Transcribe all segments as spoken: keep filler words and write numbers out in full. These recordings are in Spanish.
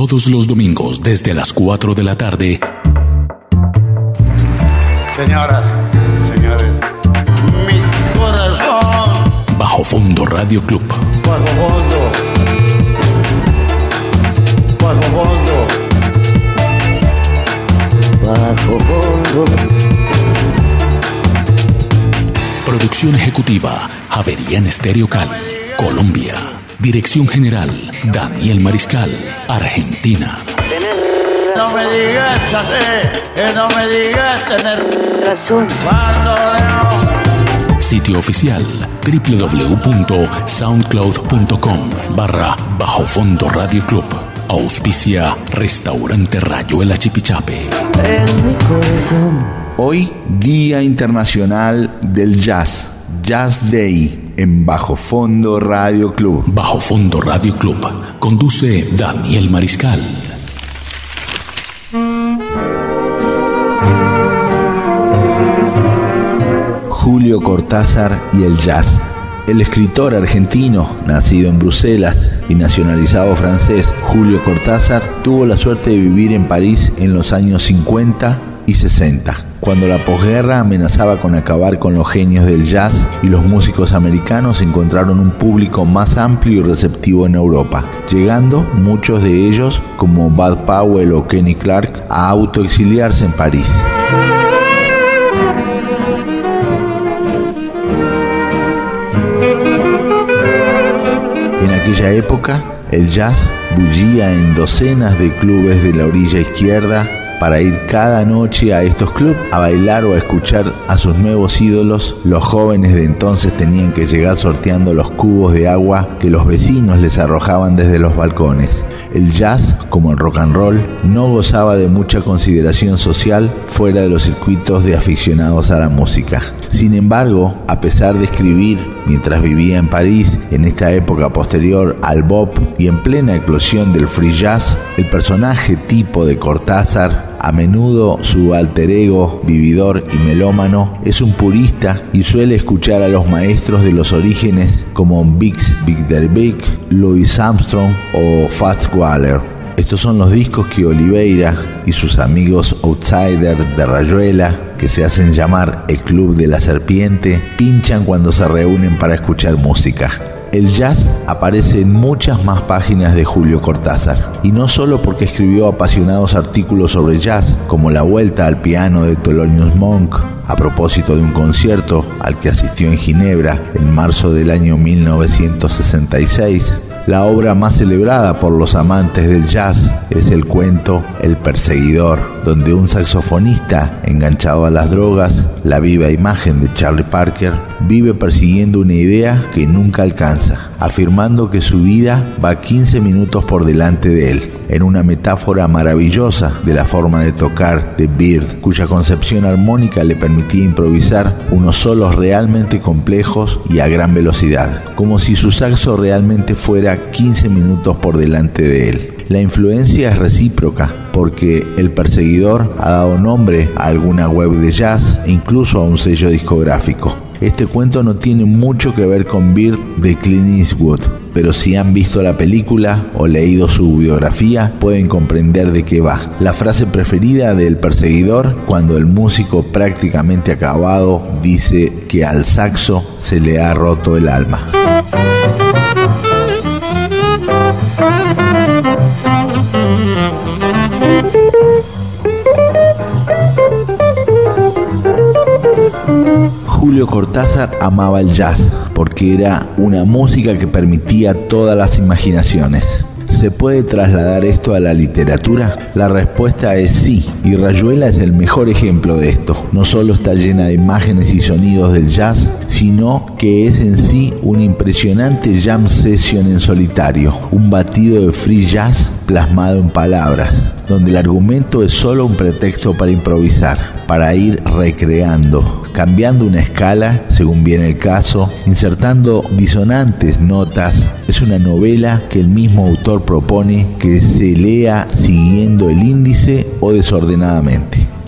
Todos los domingos desde las cuatro de la tarde. Señoras, señores, mi corazón. Bajo Fondo Radio Club. Bajo fondo. Bajo fondo. Bajo fondo. Producción ejecutiva, Javerian Estéreo Cali, Colombia. Dirección general, Daniel Mariscal, Argentina. No me digas, que no me digas tener razón. Sitio oficial, doble u doble u doble u punto soundcloud punto com barra Bajo Fondo Radio Club. Auspicia Restaurante Rayuela Chipichape. En mi corazón. Hoy, Día Internacional del Jazz, Jazz Day, en Bajo Fondo Radio Club. Bajo Fondo Radio Club. Conduce Daniel Mariscal. Julio Cortázar y el jazz. El escritor argentino, nacido en Bruselas y nacionalizado francés, Julio Cortázar, tuvo la suerte de vivir en París en los años cincuenta y sesenta, cuando la posguerra amenazaba con acabar con los genios del jazz y los músicos americanos encontraron un público más amplio y receptivo en Europa, llegando muchos de ellos, como Bud Powell o Kenny Clarke, a autoexiliarse en París. En aquella época, el jazz bullía en docenas de clubes de la orilla izquierda para ir cada noche a estos clubes a bailar o a escuchar a sus nuevos ídolos. Los jóvenes de entonces tenían que llegar sorteando los cubos de agua que los vecinos les arrojaban desde los balcones. El jazz, como el rock and roll, no gozaba de mucha consideración social fuera de los circuitos de aficionados a la música. Sin embargo, a pesar de escribir mientras vivía en París, en esta época posterior al bop y en plena eclosión del free jazz, el personaje tipo de Cortázar, a menudo su alter ego, vividor y melómano, es un purista y suele escuchar a los maestros de los orígenes como Bix Bixby, Louis Armstrong o Fats Waller. Estos son los discos que Oliveira y sus amigos outsiders de Rayuela, que se hacen llamar el Club de la Serpiente, pinchan cuando se reúnen para escuchar música. El jazz aparece en muchas más páginas de Julio Cortázar, y no solo porque escribió apasionados artículos sobre jazz, como La Vuelta al Piano de Thelonious Monk, a propósito de un concierto al que asistió en Ginebra en marzo del año mil novecientos sesenta y seis. La obra más celebrada por los amantes del jazz es el cuento El Perseguidor, donde un saxofonista enganchado a las drogas, la viva imagen de Charlie Parker, vive persiguiendo una idea que nunca alcanza, afirmando que su vida va quince minutos por delante de él, en una metáfora maravillosa de la forma de tocar de Bird, cuya concepción armónica le permitía improvisar unos solos realmente complejos y a gran velocidad, como si su saxo realmente fuera quince minutos por delante de él. La influencia es recíproca, porque El Perseguidor ha dado nombre a alguna web de jazz e incluso a un sello discográfico. Este cuento no tiene mucho que ver con Bird de Clint Eastwood, pero si han visto la película o leído su biografía, pueden comprender de qué va. La frase preferida del Perseguidor, cuando el músico prácticamente acabado dice que al saxo se le ha roto el alma. Julio Cortázar amaba el jazz porque era una música que permitía todas las imaginaciones. ¿Se puede trasladar esto a la literatura? La respuesta es sí, y Rayuela es el mejor ejemplo de esto. No solo está llena de imágenes y sonidos del jazz, sino que es en sí una impresionante jam session en solitario, un batido de free jazz plasmado en palabras, donde el argumento es solo un pretexto para improvisar, para ir recreando, cambiando una escala según viene el caso, insertando disonantes notas. Es una novela que el mismo autor propone que se lea siguiendo el índice o desordenadamente.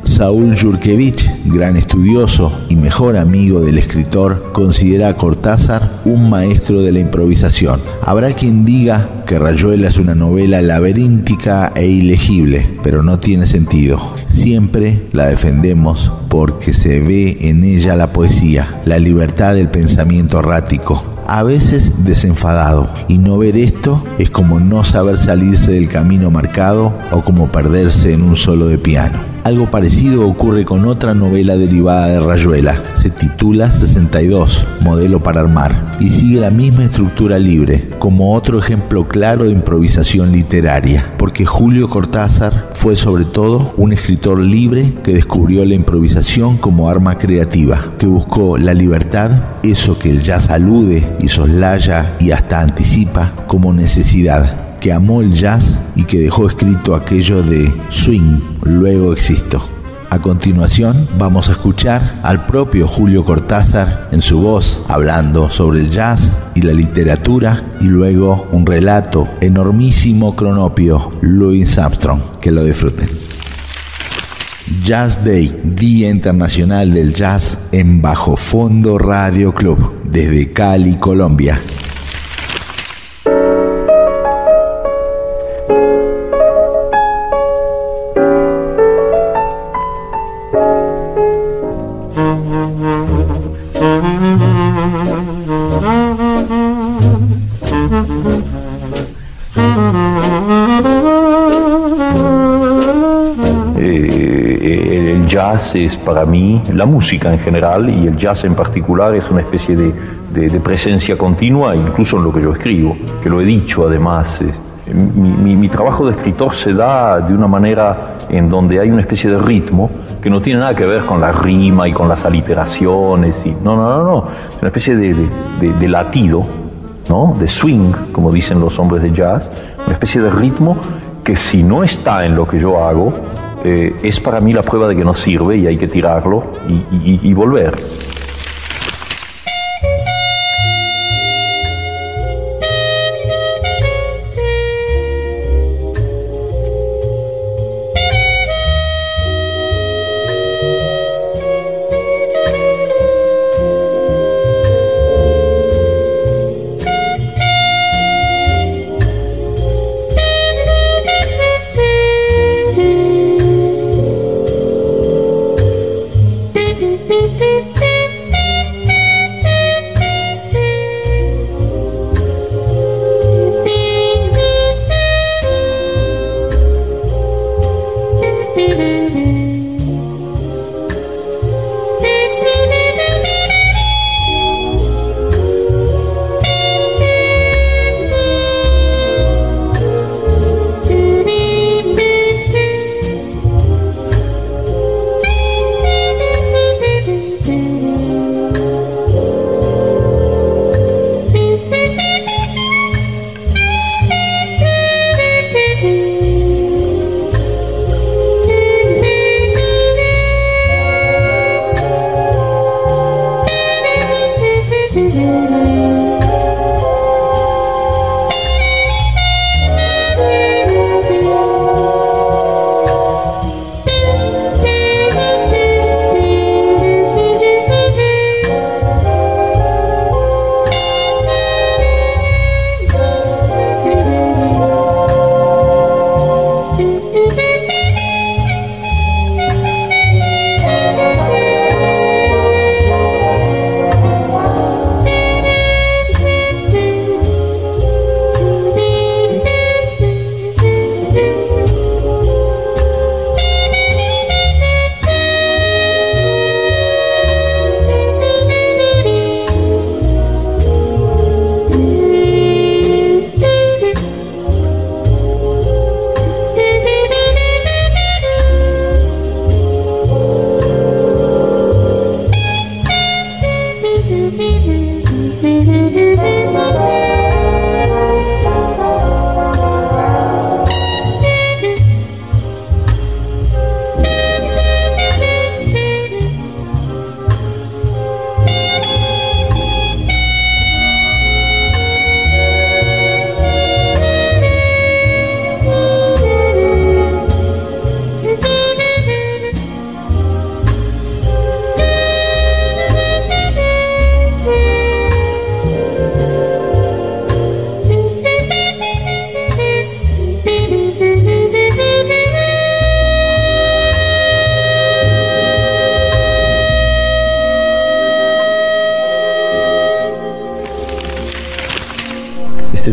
Saúl Yurkevich, gran estudioso y mejor amigo del escritor, considera a Cortázar un maestro de la improvisación. Habrá quien diga que Rayuela es una novela laberíntica e ilegible, pero no tiene sentido. Siempre la defendemos porque se ve en ella la poesía, la libertad del pensamiento errático, a veces desenfadado, y no ver esto es como no saber salirse del camino marcado o como perderse en un solo de piano. Algo parecido ocurre con otra novela derivada de Rayuela. Se titula sesenta y dos, Modelo para armar, y sigue la misma estructura libre, como otro ejemplo claro de improvisación literaria, porque Julio Cortázar fue sobre todo un escritor libre que descubrió la improvisación como arma creativa, que buscó la libertad, eso que el jazz alude y soslaya y hasta anticipa como necesidad, que amó el jazz y que dejó escrito aquello de swing, luego existo. A continuación vamos a escuchar al propio Julio Cortázar en su voz hablando sobre el jazz y la literatura, y luego un relato enormísimo cronopio, Louis Armstrong. Que lo disfruten. Jazz Day, Día Internacional del Jazz, en Bajo Fondo Radio Club, desde Cali, Colombia. Es para mí la música en general, y el jazz en particular es una especie de, de, de presencia continua, incluso en lo que yo escribo, que lo he dicho además. Es, mi, mi, mi trabajo de escritor se da de una manera en donde hay una especie de ritmo que no tiene nada que ver con la rima y con las aliteraciones. Y, no, no, no, no. Es una especie de, de, de, de latido, ¿no? De swing, como dicen los hombres de jazz, una especie de ritmo que si no está en lo que yo hago, Eh, es para mí la prueba de que no sirve y hay que tirarlo y, y, y volver. Thank you.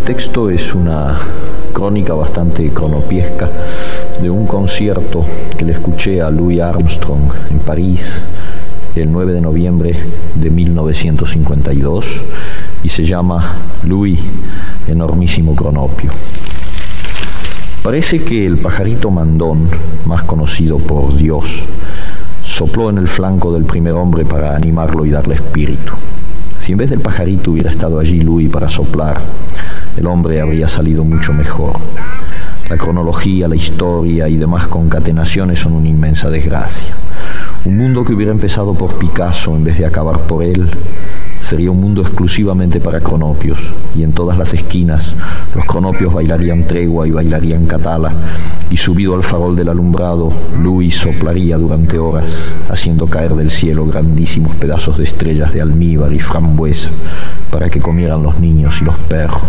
texto es una crónica bastante cronopiesca de un concierto que le escuché a Louis Armstrong en París el nueve de noviembre de mil novecientos cincuenta y dos y se llama Louis, enormísimo cronopio. Parece que el pajarito mandón, más conocido por Dios, sopló en el flanco del primer hombre para animarlo y darle espíritu. Si en vez del pajarito hubiera estado allí Louis para soplar, el hombre habría salido mucho mejor. La cronología, la historia y demás concatenaciones son una inmensa desgracia. Un mundo que hubiera empezado por Picasso en vez de acabar por él sería un mundo exclusivamente para cronopios, y en todas las esquinas los cronopios bailarían tregua y bailarían catala, y subido al farol del alumbrado, Louis soplaría durante horas, haciendo caer del cielo grandísimos pedazos de estrellas de almíbar y frambuesa para que comieran los niños y los perros.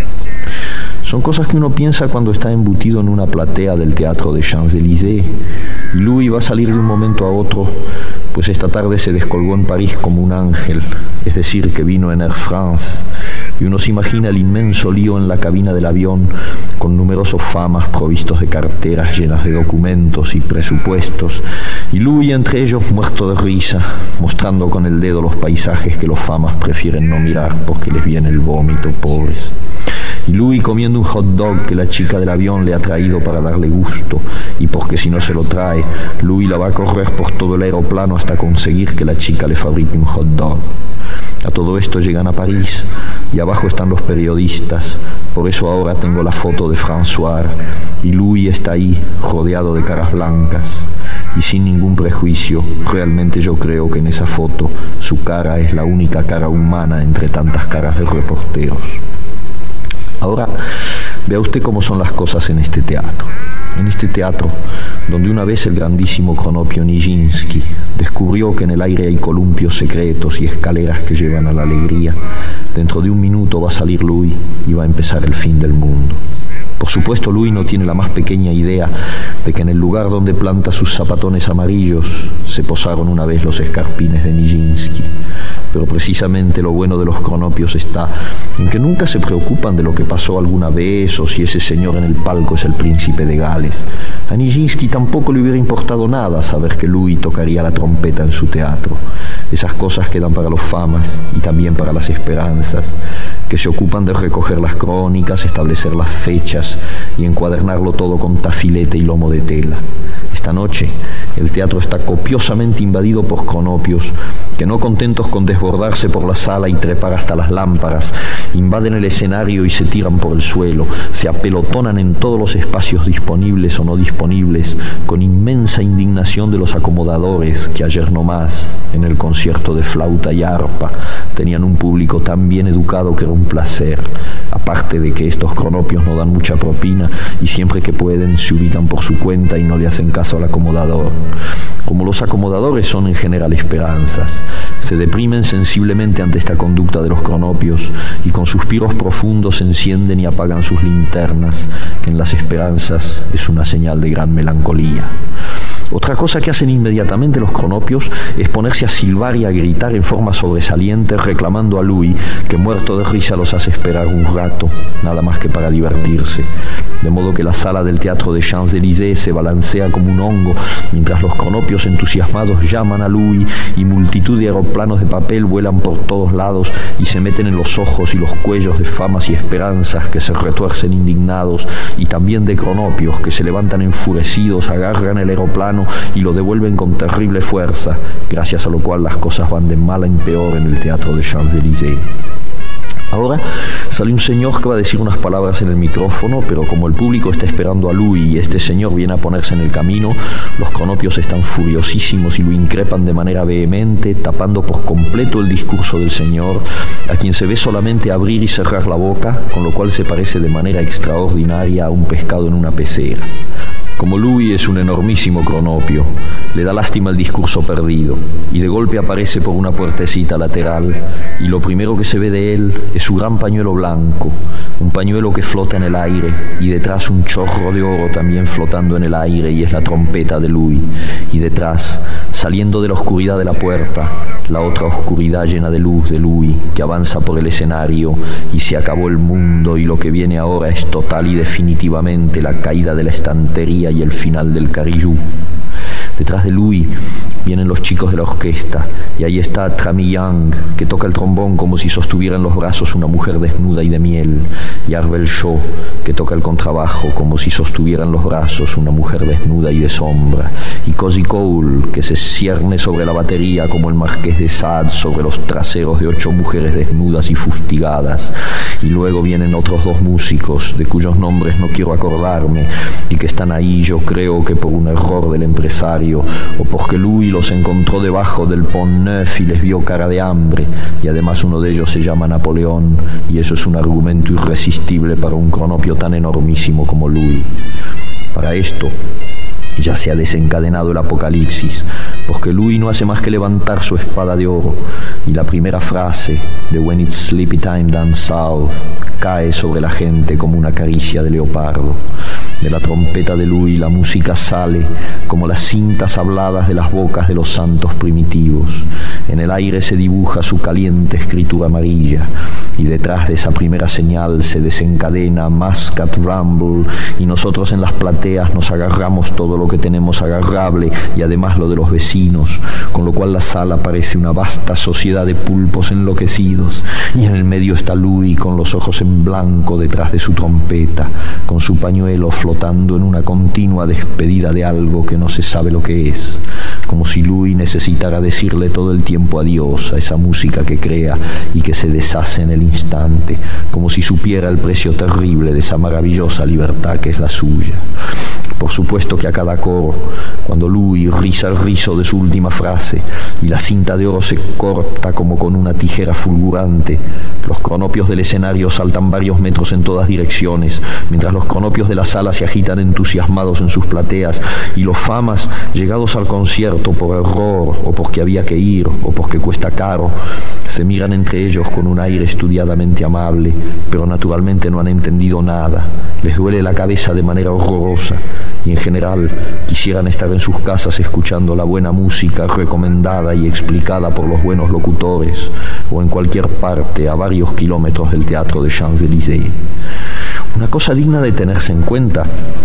Son cosas que uno piensa cuando está embutido en una platea del teatro de Champs-Élysées, y Louis va a salir de un momento a otro, pues esta tarde se descolgó en París como un ángel, es decir, que vino en Air France, y uno se imagina el inmenso lío en la cabina del avión, con numerosos famas provistos de carteras llenas de documentos y presupuestos, y Louis entre ellos muerto de risa, mostrando con el dedo los paisajes que los famas prefieren no mirar porque les viene el vómito, pobres. Y Louis comiendo un hot dog que la chica del avión le ha traído para darle gusto, y porque si no se lo trae, Louis la va a correr por todo el aeroplano hasta conseguir que la chica le fabrique un hot dog. A todo esto llegan a París, y abajo están los periodistas, por eso ahora tengo la foto de François, y Louis está ahí, rodeado de caras blancas, y sin ningún prejuicio, realmente yo creo que en esa foto su cara es la única cara humana entre tantas caras de reporteros. Ahora, vea usted cómo son las cosas en este teatro. En este teatro, donde una vez el grandísimo cronopio Nijinsky descubrió que en el aire hay columpios secretos y escaleras que llevan a la alegría, dentro de un minuto va a salir Louis y va a empezar el fin del mundo. Por supuesto, Louis no tiene la más pequeña idea de que en el lugar donde planta sus zapatones amarillos se posaron una vez los escarpines de Nijinsky. Pero precisamente lo bueno de los cronopios está en que nunca se preocupan de lo que pasó alguna vez o si ese señor en el palco es el príncipe de Gales. A Nijinsky tampoco le hubiera importado nada saber que Louis tocaría la trompeta en su teatro. Esas cosas quedan para los famas y también para las esperanzas, que se ocupan de recoger las crónicas, establecer las fechas y encuadernarlo todo con tafilete y lomo de tela. Esta noche el teatro está copiosamente invadido por cronopios que, no contentos con desbordarse por la sala y trepar hasta las lámparas, invaden el escenario y se tiran por el suelo, se apelotonan en todos los espacios disponibles o no disponibles, con inmensa indignación de los acomodadores que ayer nomás, en el concierto de flauta y arpa, tenían un público tan bien educado que era un placer, aparte de que estos cronopios no dan mucha propina y siempre que pueden se ubican por su cuenta y no le hacen caso al acomodador. Como los acomodadores son en general esperanzas, se deprimen sensiblemente ante esta conducta de los cronopios y con suspiros profundos encienden y apagan sus linternas, que en las esperanzas es una señal de gran melancolía. Otra cosa que hacen inmediatamente los cronopios es ponerse a silbar y a gritar en forma sobresaliente reclamando a Louis, que muerto de risa los hace esperar un rato, nada más que para divertirse. De modo que la sala del teatro de Champs-Élysées se balancea como un hongo, mientras los cronopios entusiasmados llaman a Louis y multitud de aeroplanos de papel vuelan por todos lados y se meten en los ojos y los cuellos de famas y esperanzas que se retuercen indignados, y también de cronopios que se levantan enfurecidos, agarran el aeroplano y lo devuelven con terrible fuerza, gracias a lo cual las cosas van de mal en peor en el teatro de Champs-Élysées. Ahora sale un señor que va a decir unas palabras en el micrófono, pero como el público está esperando a Louis y este señor viene a ponerse en el camino, los cronopios están furiosísimos y lo increpan de manera vehemente, tapando por completo el discurso del señor, a quien se ve solamente abrir y cerrar la boca, con lo cual se parece de manera extraordinaria a un pescado en una pecera. Como Louis es un enormísimo cronopio, le da lástima el discurso perdido, y de golpe aparece por una puertecita lateral, y lo primero que se ve de él es su gran pañuelo blanco, un pañuelo que flota en el aire, y detrás un chorro de oro también flotando en el aire, y es la trompeta de Louis, y detrás, saliendo de la oscuridad de la puerta, la otra oscuridad llena de luz de Louis, que avanza por el escenario y se acabó el mundo y lo que viene ahora es total y definitivamente la caída de la estantería y el final del carillú. Detrás de Louis vienen los chicos de la orquesta y ahí está Trami Young, que toca el trombón como si sostuviera en los brazos una mujer desnuda y de miel, y Arvel Shaw, que toca el contrabajo como si sostuviera en los brazos una mujer desnuda y de sombra, y Cozy Cole, que se cierne sobre la batería como el marqués de Sade sobre los traseros de ocho mujeres desnudas y fustigadas. Y luego vienen otros dos músicos, de cuyos nombres no quiero acordarme, y que están ahí, yo creo que por un error del empresario, o porque Louis los encontró debajo del Pont Neuf y les vio cara de hambre, y además uno de ellos se llama Napoleón, y eso es un argumento irresistible para un cronopio tan enormísimo como Louis. Para esto ya se ha desencadenado el apocalipsis, porque Louis no hace más que levantar su espada de oro, y la primera frase de When It's Sleepy Time Down South cae sobre la gente como una caricia de leopardo. De la trompeta de Louis la música sale como las cintas habladas de las bocas de los santos primitivos. En el aire se dibuja su caliente escritura amarilla, y detrás de esa primera señal se desencadena Muscat Rumble, y nosotros en las plateas nos agarramos todo lo que tenemos agarrable y además lo de los vecinos, con lo cual la sala parece una vasta sociedad de pulpos enloquecidos, y en el medio está Louis con los ojos en blanco detrás de su trompeta, con su pañuelo flotando en una continua despedida de algo que no se sabe lo que es, como si Louis necesitara decirle todo el tiempo adiós a esa música que crea y que se deshace en el instante, como si supiera el precio terrible de esa maravillosa libertad que es la suya. Por supuesto que a cada coro, cuando Louis riza el rizo de su última frase y la cinta de oro se corta como con una tijera fulgurante, los cronopios del escenario saltan varios metros en todas direcciones, mientras los cronopios de la sala se agitan entusiasmados en sus plateas, y los famas, llegados al concierto por error o porque había que ir o porque cuesta caro, se miran entre ellos con un aire estudiadamente amable, pero naturalmente no han entendido nada, les duele la cabeza de manera horrorosa, y en general quisieran estar en sus casas escuchando la buena música recomendada y explicada por los buenos locutores, o en cualquier parte a varios kilómetros del teatro de Champs-Élysées. Una cosa digna de tenerse en cuenta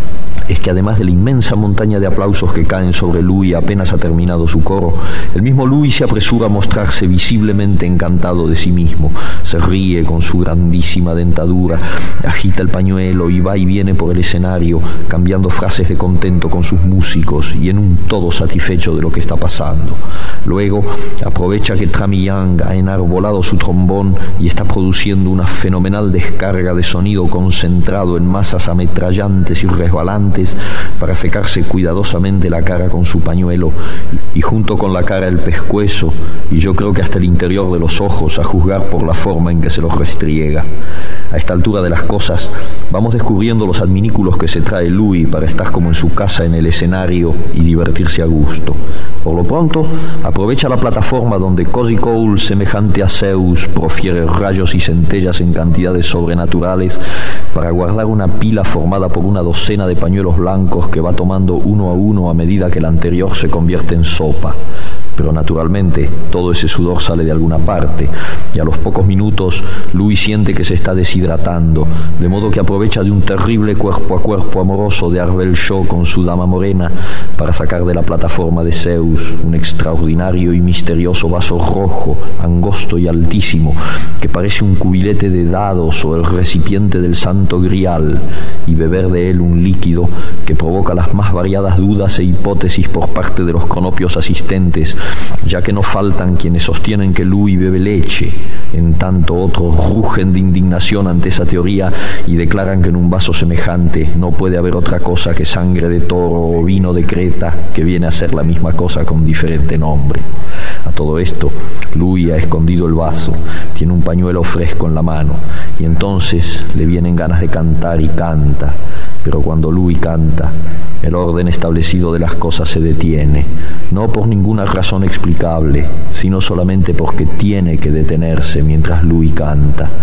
es que además de la inmensa montaña de aplausos que caen sobre Louis apenas ha terminado su coro, el mismo Louis se apresura a mostrarse visiblemente encantado de sí mismo. Se ríe con su grandísima dentadura, agita el pañuelo y va y viene por el escenario, cambiando frases de contento con sus músicos y en un todo satisfecho de lo que está pasando. Luego aprovecha que Trami Young ha enarbolado su trombón y está produciendo una fenomenal descarga de sonido concentrado en masas ametrallantes y resbalantes para secarse cuidadosamente la cara con su pañuelo, y junto con la cara el pescuezo, y yo creo que hasta el interior de los ojos, a juzgar por la forma en que se los restriega. A esta altura de las cosas vamos descubriendo los adminículos que se trae Louis para estar como en su casa en el escenario y divertirse a gusto. Por lo pronto, aprovecha la plataforma donde Cozy Cole, semejante a Zeus, profiere rayos y centellas en cantidades sobrenaturales para guardar una pila formada por una docena de pañuelos blancos que va tomando uno a uno a medida que el anterior se convierte en sopa. Pero naturalmente todo ese sudor sale de alguna parte, y a los pocos minutos Louis siente que se está deshidratando, de modo que aprovecha de un terrible cuerpo a cuerpo amoroso de Arvel Shaw con su dama morena para sacar de la plataforma de Zeus un extraordinario y misterioso vaso rojo, angosto y altísimo, que parece un cubilete de dados o el recipiente del santo grial, y beber de él un líquido que provoca las más variadas dudas e hipótesis por parte de los cronopios asistentes, ya que no faltan quienes sostienen que Louis bebe leche, en tanto otros rugen de indignación ante esa teoría y declaran que en un vaso semejante no puede haber otra cosa que sangre de toro o vino de Creta, que viene a ser la misma cosa con diferente nombre. A todo esto, Louis ha escondido el vaso, tiene un pañuelo fresco en la mano, y entonces le vienen ganas de cantar y canta, pero cuando Louis canta, el orden establecido de las cosas se detiene, no por ninguna razón explicable, sino solamente porque tiene que detenerse mientras Louis canta.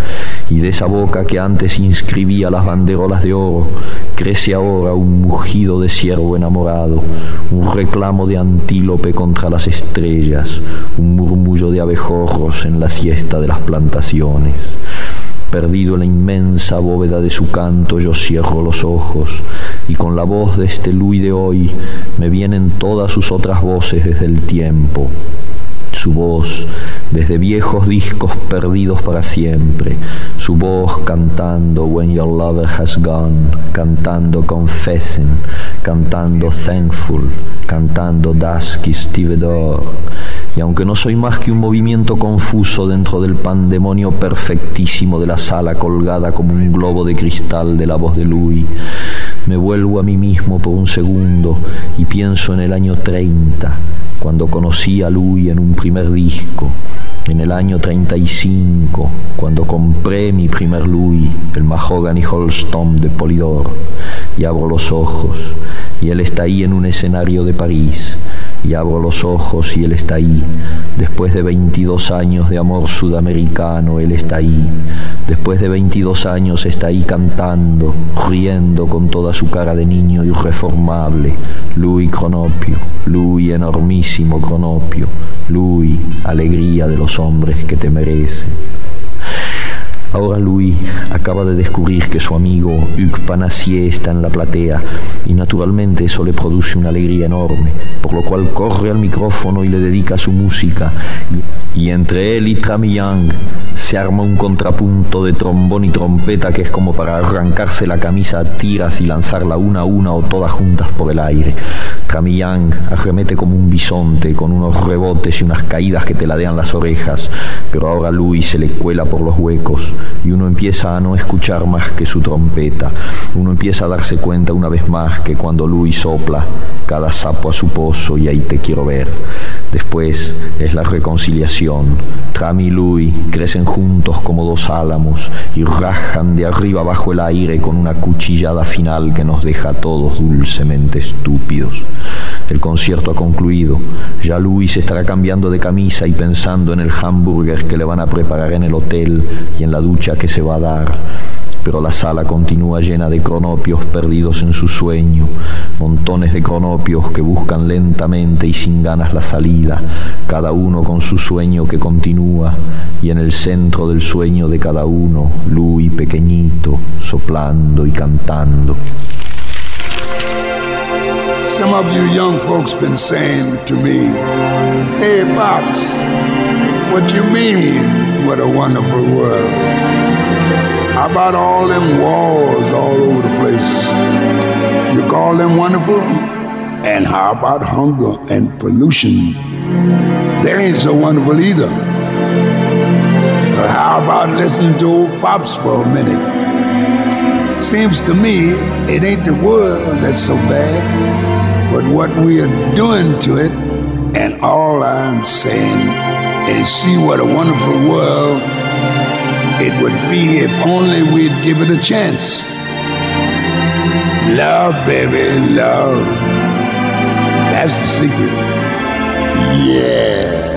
y de esa boca que antes inscribía las banderolas de oro, crece ahora un mugido de ciervo enamorado, un reclamo de antílope contra las estrellas, un murmullo de abejorros en la siesta de las plantaciones. Perdido en la inmensa bóveda de su canto, yo cierro los ojos, y con la voz de este Louis de hoy me vienen todas sus otras voces desde el tiempo. Su voz desde viejos discos perdidos para siempre, su voz cantando When Your Lover Has Gone, cantando Confessing, cantando Thankful, cantando Dusky Stevedore. Y aunque no soy más que un movimiento confuso dentro del pandemonio perfectísimo de la sala colgada como un globo de cristal de la voz de Louis, me vuelvo a mí mismo por un segundo y pienso en el año treinta, cuando conocí a Louis en un primer disco, en el año treinta y cinco, cuando compré mi primer Louis, el Mahogany Holston de Polydor, y abro los ojos, y él está ahí en un escenario de París, y abro los ojos y él está ahí. Después de veintidós años de amor sudamericano, él está ahí. Después de veintidós años está ahí cantando, riendo con toda su cara de niño irreformable. Louis Cronopio, Louis enormísimo Cronopio, Louis, alegría de los hombres que te merecen. Ahora Louis acaba de descubrir que su amigo Hugues Panassier está en la platea y naturalmente eso le produce una alegría enorme, por lo cual corre al micrófono y le dedica su música, y, y entre él y Trami Young se arma un contrapunto de trombón y trompeta que es como para arrancarse la camisa a tiras y lanzarla una a una o todas juntas por el aire. Trami Young arremete como un bisonte con unos rebotes y unas caídas que te ladean las orejas, pero ahora a Louis se le cuela por los huecos y uno empieza a no escuchar más que su trompeta. Uno empieza a darse cuenta una vez más que cuando Louis sopla, cada sapo a su pozo y ahí te quiero ver. Después es la reconciliación. Trami y Louis crecen juntos como dos álamos y rajan de arriba abajo el aire con una cuchillada final que nos deja a todos dulcemente estúpidos. El concierto ha concluido. Ya Louis estará cambiando de camisa y pensando en el hamburger que le van a preparar en el hotel y en la ducha que se va a dar. Pero la sala continúa llena de cronopios perdidos en su sueño, montones de cronopios que buscan lentamente y sin ganas la salida, cada uno con su sueño que continúa, y en el centro del sueño de cada uno, Louis pequeñito, soplando y cantando. Some of you young folks been saying to me, "Hey, Pops, what you mean, what a wonderful world? How about all them wars all over the place? You call them wonderful? And how about hunger and pollution? They ain't so wonderful either. But how about listening to old Pops for a minute? Seems to me it ain't the world that's so bad, but what we are doing to it. And all I'm saying is see what a wonderful world it would be if only we'd give it a chance. Love, baby, love. That's the secret. Yeah.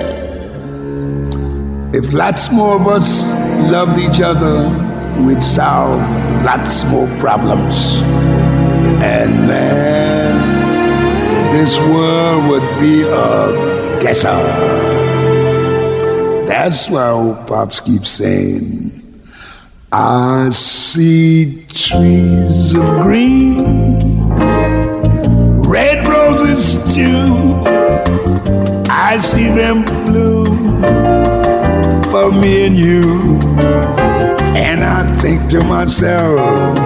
If lots more of us loved each other, we'd solve lots more problems. And man, this world would be a guesser. That's why old Pops keeps saying, I see trees of green, red roses too. I see them bloom for me and you. And I think to myself,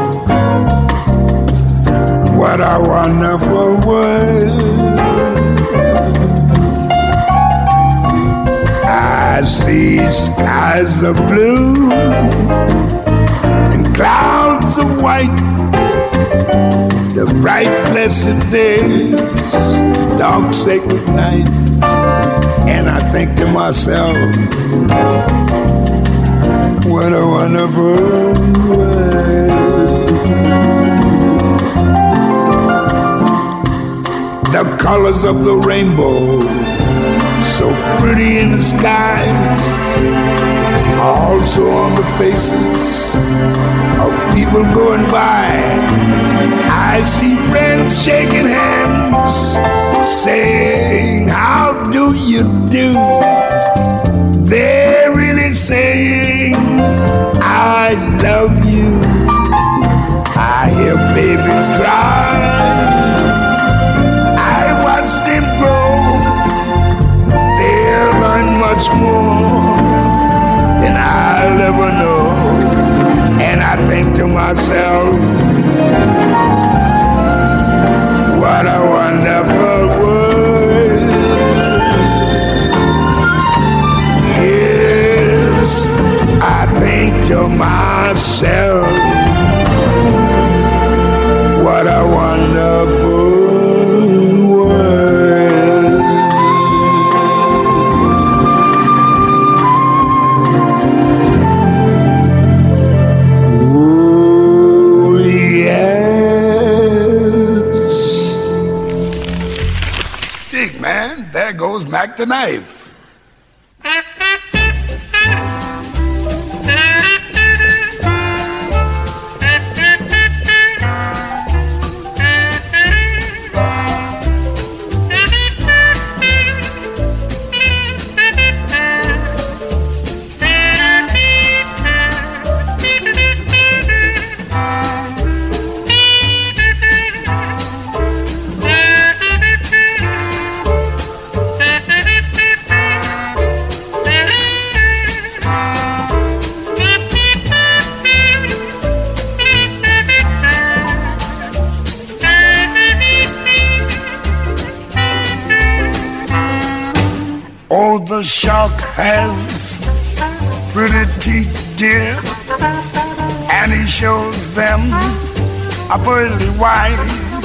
what a wonderful world. I see skies of blue and clouds of white, the bright blessed days, dark sacred night. And I think to myself, what a wonderful world. The colors of the rainbow so pretty in the sky, also on the faces of people going by. I see friends shaking hands, saying, how do you do? They're really saying, I love you. I hear babies cry, I watch them grow. They'll learn much more than I'll ever know. And I think to myself, what a wonderful world. Yes, I think to myself, what a wonderful world. Oh, yes. Dig, man, there goes Mac the Knife. The shark has pretty teeth, dear, and he shows them a pearly white.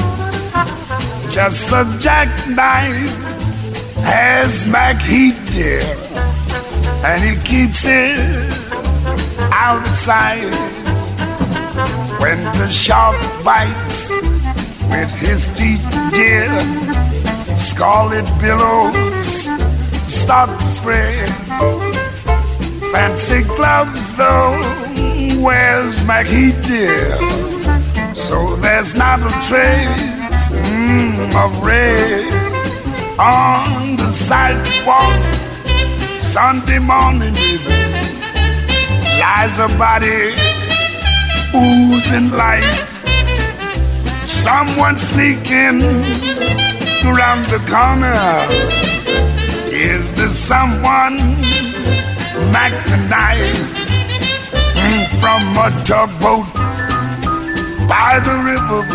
Just a jackknife has Mac Heat, dear, and he keeps it out of sight. When the shark bites with his teeth, dear, scarlet billows start to spread. Fancy gloves though wears Mac Heat, dear, so there's not a trace mm, of red on the sidewalk. Sunday morning, baby, lies a body oozing light. Someone sneaking around the corner. Is there someone, Mac the Knife, from a tugboat by the river?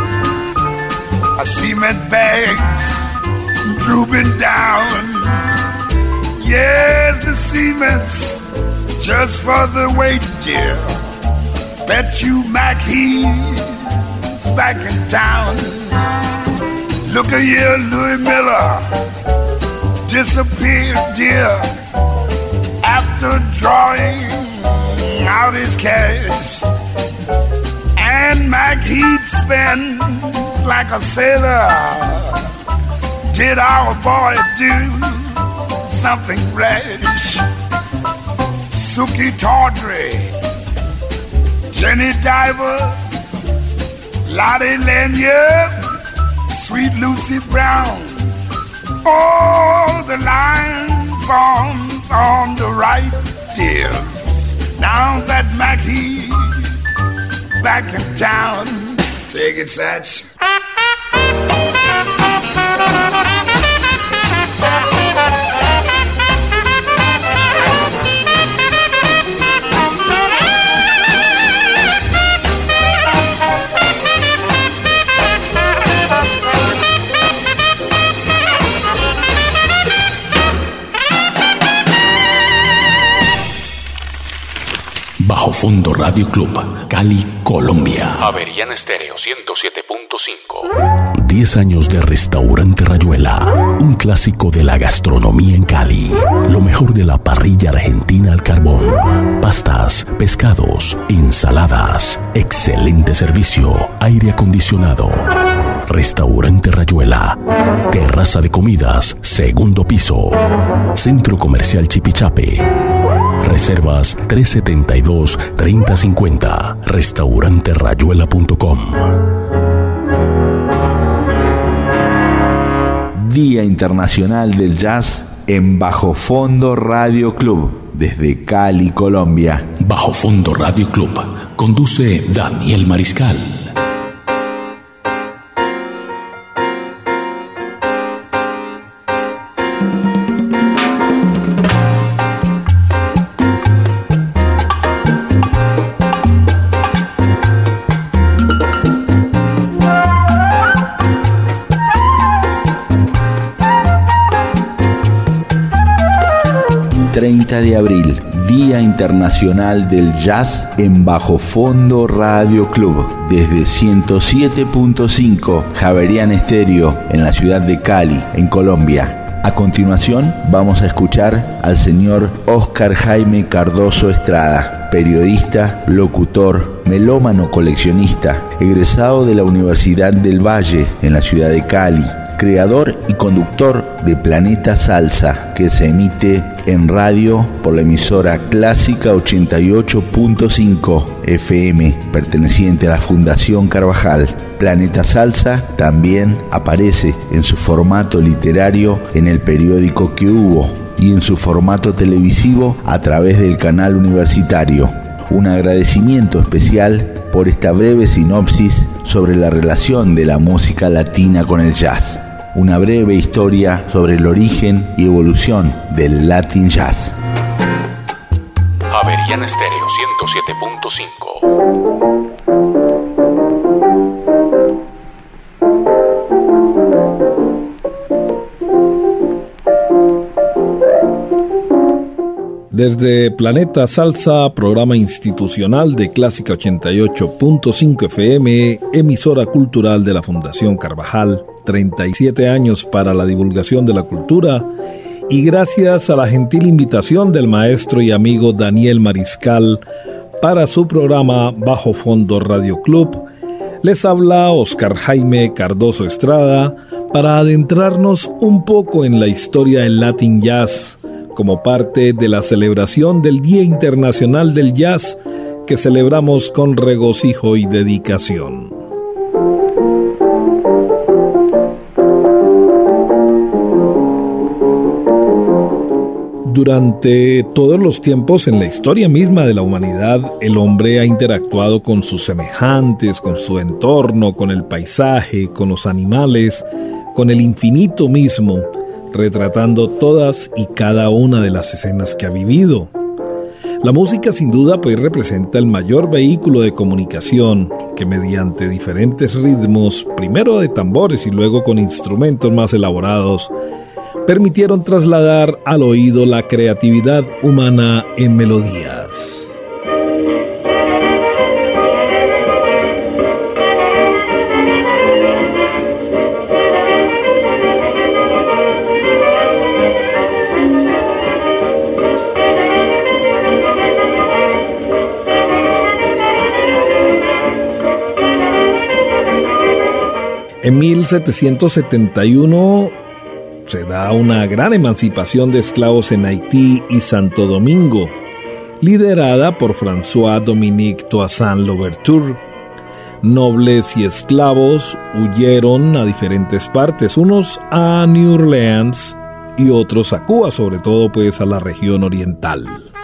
I cement bags drooping down. Yes, the cement's just for the weight, dear. Bet you Mac he's back in town. Look at here, Louis Miller disappeared, dear, after drawing out his cash. And Mac Heat spends like a sailor. Did our boy do something rash? Suki Tawdry, Jenny Diver, Lottie Lanyard, Sweet Lucy Brown. Oh, the line forms on the right, dears. Now that Mac He's back in town. Take it, Satch. Bajo Fondo Radio Club, Cali, Colombia. Averiana Estéreo ciento siete punto cinco. diez años de Restaurante Rayuela, un clásico de la gastronomía en Cali. Lo mejor de la parrilla argentina al carbón. Pastas, pescados, ensaladas, excelente servicio, aire acondicionado. Restaurante Rayuela. Terraza de comidas, segundo piso. Centro Comercial Chipichape. Reservas tres setenta y dos, treinta cincuenta. restaurante rayuela punto com. Día Internacional del Jazz en Bajo Fondo Radio Club, desde Cali, Colombia. Bajo Fondo Radio Club. Conduce Daniel Mariscal. treinta de abril, Día Internacional del Jazz en Bajo Fondo Radio Club, desde ciento siete punto cinco Javerian Estéreo en la ciudad de Cali, en Colombia. A continuación vamos a escuchar al señor Oscar Jaime Cardoso Estrada, periodista, locutor, melómano coleccionista, egresado de la Universidad del Valle en la ciudad de Cali, creador y conductor de Planeta Salsa, que se emite en radio por la emisora Clásica ochenta y ocho punto cinco F M, perteneciente a la Fundación Carvajal. Planeta Salsa también aparece en su formato literario en el periódico Que Hubo y en su formato televisivo a través del canal universitario. Un agradecimiento especial por esta breve sinopsis sobre la relación de la música latina con el jazz. Una breve historia sobre el origen y evolución del Latin Jazz. Javerian Estéreo ciento siete punto cinco. Desde Planeta Salsa, programa institucional de Clásica ochenta y ocho punto cinco F M, emisora cultural de la Fundación Carvajal, treinta y siete años para la divulgación de la cultura, y gracias a la gentil invitación del maestro y amigo Daniel Mariscal para su programa Bajo Fondo Radio Club, les habla Oscar Jaime Cardoso Estrada para adentrarnos un poco en la historia del Latin Jazz, como parte de la celebración del Día Internacional del Jazz que celebramos con regocijo y dedicación. Durante todos los tiempos en la historia misma de la humanidad, el hombre ha interactuado con sus semejantes, con su entorno, con el paisaje, con los animales, con el infinito mismo, retratando todas y cada una de las escenas que ha vivido. La música sin duda pues representa el mayor vehículo de comunicación que mediante diferentes ritmos, primero de tambores y luego con instrumentos más elaborados, permitieron trasladar al oído la creatividad humana en melodías. En mil setecientos setenta y uno se da una gran emancipación de esclavos en Haití y Santo Domingo, liderada por François-Dominique Toussaint Louverture. Nobles y esclavos huyeron a diferentes partes, unos a New Orleans y otros a Cuba, sobre todo pues a la región oriental.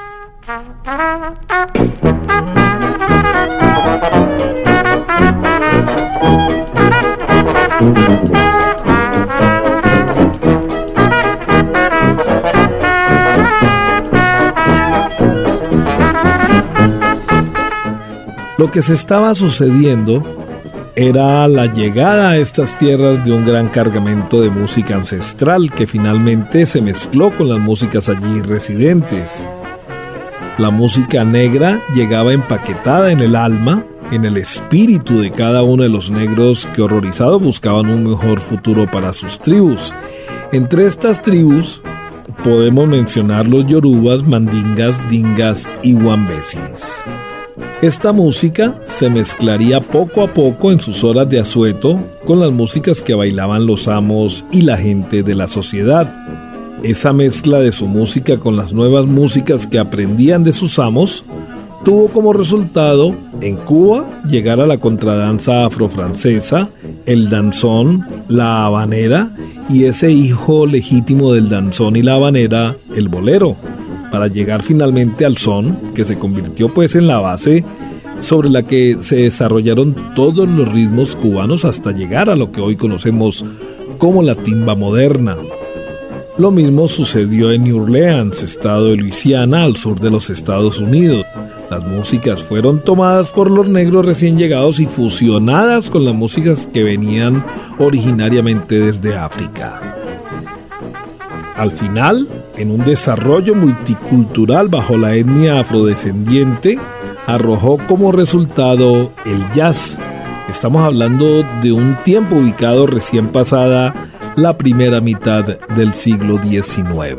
Lo que se estaba sucediendo era la llegada a estas tierras de un gran cargamento de música ancestral que finalmente se mezcló con las músicas allí residentes. La música negra llegaba empaquetada en el alma, en el espíritu de cada uno de los negros que horrorizados buscaban un mejor futuro para sus tribus. Entre estas tribus podemos mencionar los yorubas, mandingas, dingas y wambesis. Esta música se mezclaría poco a poco en sus horas de asueto con las músicas que bailaban los amos y la gente de la sociedad. Esa mezcla de su música con las nuevas músicas que aprendían de sus amos tuvo como resultado, en Cuba, llegar a la contradanza afrofrancesa, el danzón, la habanera y ese hijo legítimo del danzón y la habanera, el bolero, para llegar finalmente al son, que se convirtió pues en la base sobre la que se desarrollaron todos los ritmos cubanos hasta llegar a lo que hoy conocemos como la timba moderna. Lo mismo sucedió en New Orleans, estado de Luisiana, al sur de los Estados Unidos. Las músicas fueron tomadas por los negros recién llegados y fusionadas con las músicas que venían originariamente desde África. Al final, en un desarrollo multicultural bajo la etnia afrodescendiente, arrojó como resultado el jazz. Estamos hablando de un tiempo ubicado recién pasada la primera mitad del siglo diecinueve.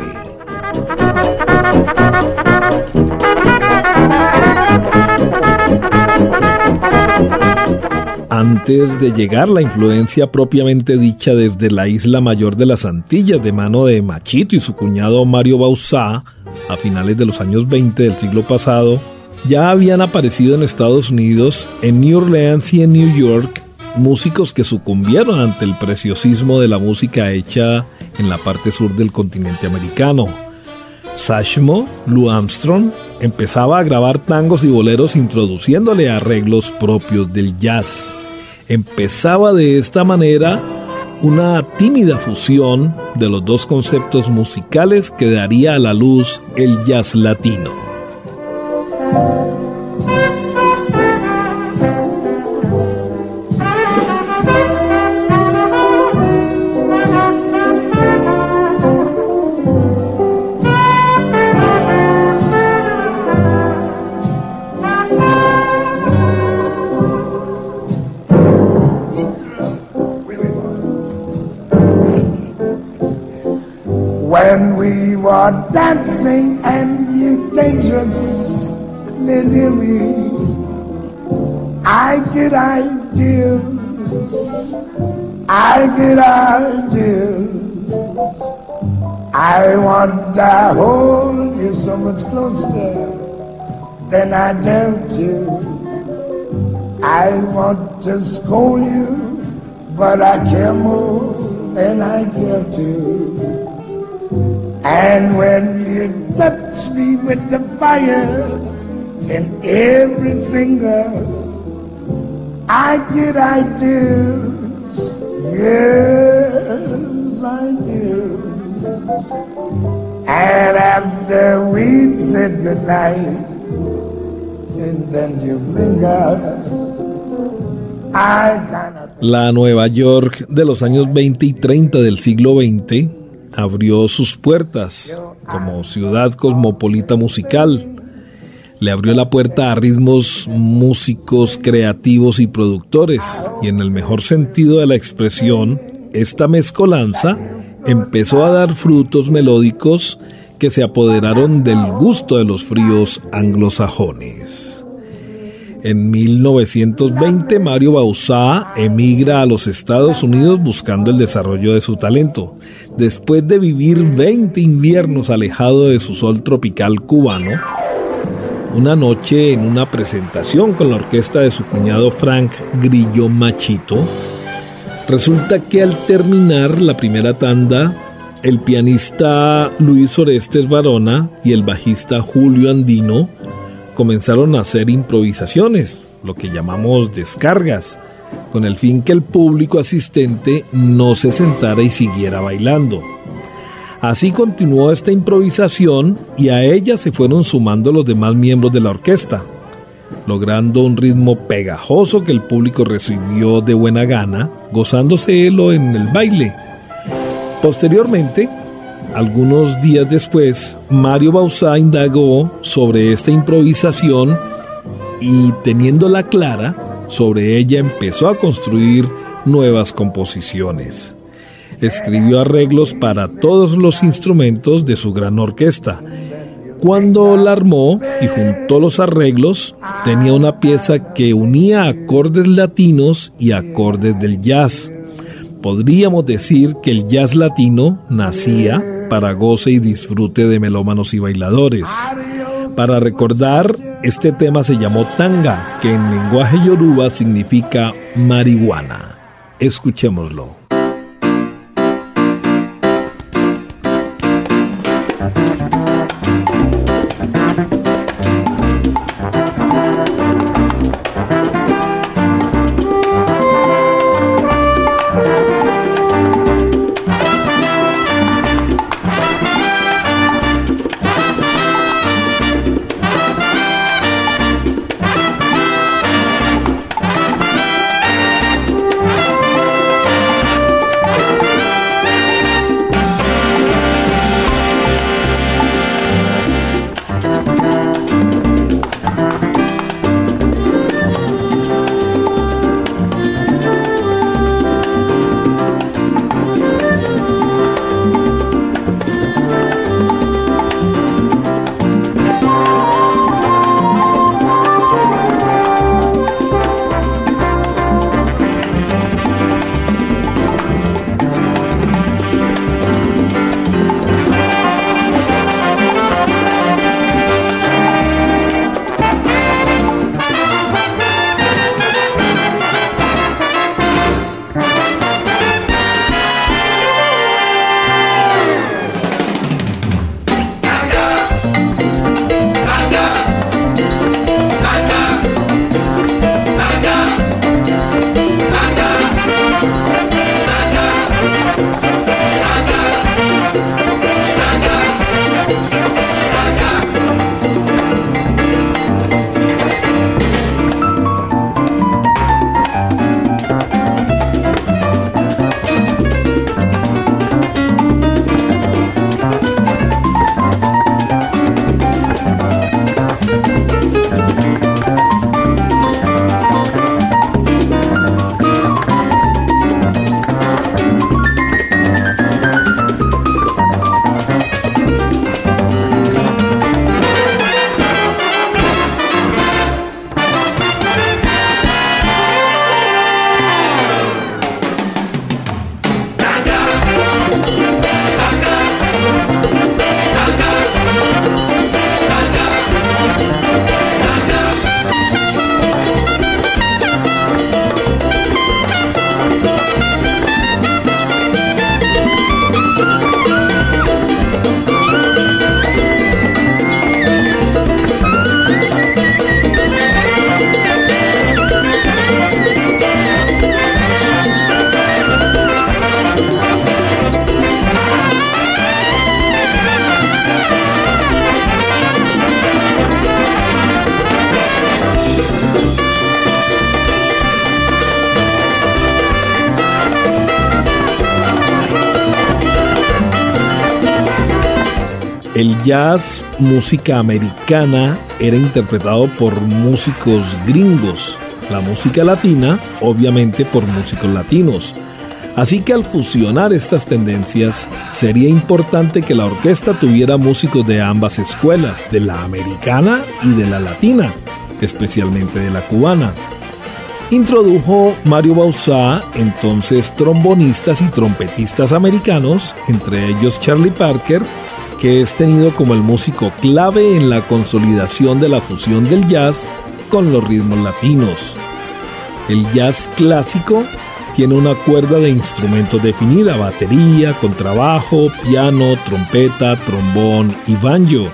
Antes de llegar la influencia propiamente dicha desde la isla mayor de las Antillas de mano de Machito y su cuñado Mario Bauzá, a finales de los años veinte del siglo pasado, ya habían aparecido en Estados Unidos, en New Orleans y en New York, músicos que sucumbieron ante el preciosismo de la música hecha en la parte sur del continente americano. Satchmo, Lou Armstrong, empezaba a grabar tangos y boleros introduciéndole arreglos propios del jazz. Empezaba de esta manera una tímida fusión de los dos conceptos musicales que daría a la luz el jazz latino. When we were dancing and you dangerously near me, I get ideas, I get ideas. I want to hold you so much closer than I dare to. I want to scold you, but I care more than I care to. And when you touch me with the fire in every finger, I get ideas, yes I do. And after we said goodnight, and then you linger, I kinda... La Nueva York de los años veinte y treinta del siglo veinte abrió sus puertas como ciudad cosmopolita musical. Le abrió la puerta a ritmos músicos, creativos y productores, y en el mejor sentido de la expresión, esta mezcolanza empezó a dar frutos melódicos que se apoderaron del gusto de los fríos anglosajones. En mil novecientos veinte, Mario Bauzá emigra a los Estados Unidos buscando el desarrollo de su talento. Después de vivir veinte inviernos alejado de su sol tropical cubano, una noche en una presentación con la orquesta de su cuñado Frank Grillo Machito, resulta que al terminar la primera tanda, el pianista Luis Orestes Varona y el bajista Julio Andino comenzaron a hacer improvisaciones, lo que llamamos descargas, con el fin que el público asistente no se sentara y siguiera bailando. Así continuó esta improvisación y a ella se fueron sumando los demás miembros de la orquesta, logrando un ritmo pegajoso que el público recibió de buena gana, gozándoselo en el baile. Posteriormente, algunos días después, Mario Bauzá indagó sobre esta improvisación y, teniéndola clara, sobre ella empezó a construir nuevas composiciones. Escribió arreglos para todos los instrumentos de su gran orquesta. Cuando la armó y juntó los arreglos, tenía una pieza que unía acordes latinos y acordes del jazz. Podríamos decir que el jazz latino nacía para goce y disfrute de melómanos y bailadores. Para recordar, este tema se llamó Tanga, que en lenguaje yoruba significa marihuana. Escuchémoslo. El jazz, música americana, era interpretado por músicos gringos. La música latina, obviamente, por músicos latinos. Así que al fusionar estas tendencias, sería importante que la orquesta tuviera músicos de ambas escuelas, de la americana y de la latina, especialmente de la cubana. Introdujo Mario Bauzá, entonces trombonistas y trompetistas americanos, entre ellos Charlie Parker, que es tenido como el músico clave en la consolidación de la fusión del jazz con los ritmos latinos. El jazz clásico tiene una cuerda de instrumentos definida: batería, contrabajo, piano, trompeta, trombón y banjo.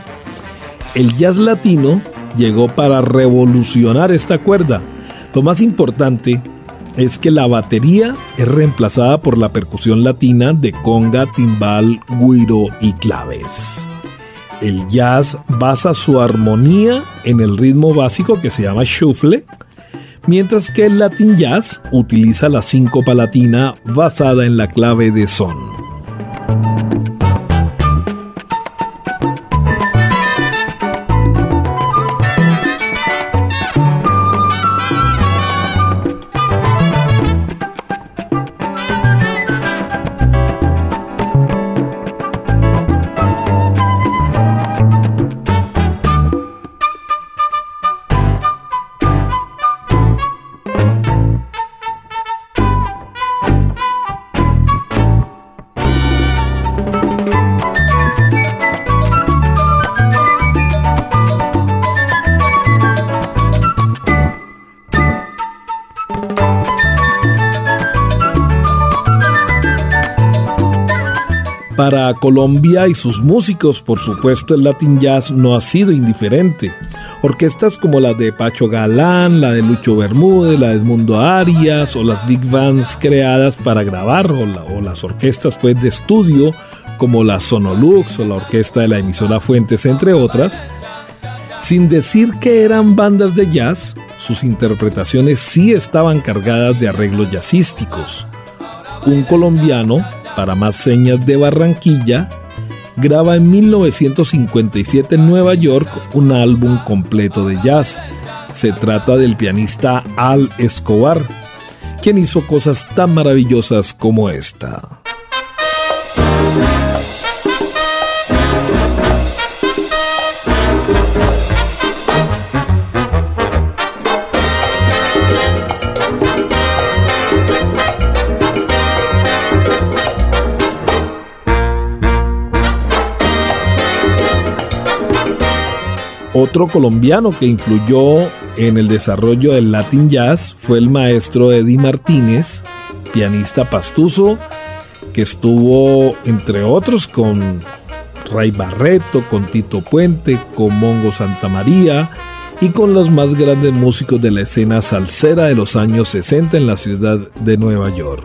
El jazz latino llegó para revolucionar esta cuerda. Lo más importante es que la batería es reemplazada por la percusión latina de conga, timbal, güiro y claves. El jazz basa su armonía en el ritmo básico que se llama shuffle, mientras que el Latin Jazz utiliza la síncopa latina basada en la clave de son. Para Colombia y sus músicos, por supuesto, el Latin Jazz no ha sido indiferente. Orquestas como la de Pacho Galán, la de Lucho Bermúdez, la de Edmundo Arias o las big bands creadas para grabar o, la, o las orquestas pues, de estudio como la Sonolux o la orquesta de la emisora Fuentes, entre otras. Sin decir que eran bandas de jazz, sus interpretaciones sí estaban cargadas de arreglos jazzísticos. Un colombiano, para más señas de Barranquilla, graba en mil novecientos cincuenta y siete en Nueva York un álbum completo de jazz. Se trata del pianista Al Escobar, quien hizo cosas tan maravillosas como esta. Otro colombiano que influyó en el desarrollo del Latin Jazz fue el maestro Eddie Martínez, pianista pastuso, que estuvo, entre otros, con Ray Barreto, con Tito Puente, con Mongo Santamaría y con los más grandes músicos de la escena salsera de los años sesenta en la ciudad de Nueva York.